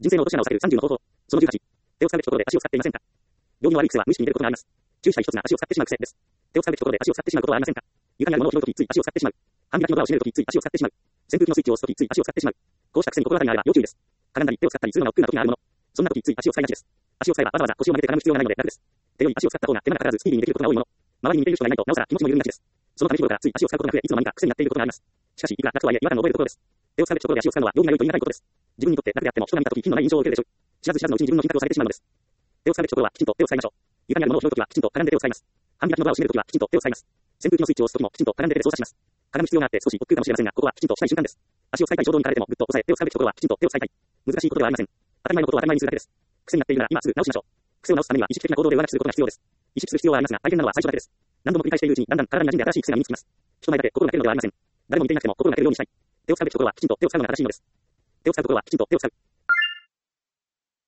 人生の落とし穴を避ける30の方法。その18。手を使うべきところで足を使っていませんか？行儀の悪い癖は無意識に出ることがあります。注意したい一つが足を使ってしまう癖です。手を使うべきところで足を使ってしまうことはありませんか？床にあるものを拾うときつい足を使ってしまう。歯磨きのドアを閉めるときつい足を使ってしまう。扇風機のスイッチを押すときつい足を使ってしまう。こうした癖に心当たりがあれば要注意です。かがんだり手を使ったりするのが億劫な時があるもの。そんな時つい足を使いがちです。足を使えばわざわざ腰を曲げてかがむ必要がないので楽です。手より足を使った方が手間がかからずスピーディーにできることが多いもの。周りに似ている人がいないとなおさら気持ちも緩みがちです。そのため日頃からつい足を使うことが増え、いつの間にか癖になっていることがあります。しかし、いくら楽とはいえ違和感を覚えるところです。手を使うべきところで足を使うのは容易が良いと言い難いことです。自分にとって楽であっても人が見たとき品のない印象を受けるでしょう。知らず知らずのうちに自分の品格をされてしまうのです。手を使うべきところはきちんと手を使いましょう。床にあるものを拾うときはきちんとかがんで手を使います。歯磨きのドアを閉めるときはきちんと手を使います。扇風機のスイッチを押すときもきちんとかがんで手で操作します。かがむ必要があって少し億劫かもしれませんが、ここはきちんとしたい瞬間です。足を使いたい衝動に駆られてもぐっと抑え、手を使うべきところはきちんと手を使いたい。難しいことではありません。当たり前のことを当たり前にするだけです。癖になっているなら今すぐ直しましょう。癖を直すためには意識的な行動で上書きすることが必要です。意識する必要はありますが、大変なのは最初だけです。何度も繰り返しているうちにだんだん体に馴染んで新しい癖が身につきます。人前だけ心がけるのではありません。誰も見ていなくても心がけるようにしたい。手を使うべきところはきちんと手を使うのが正しいのです。手を使うところはきちんと手を使う。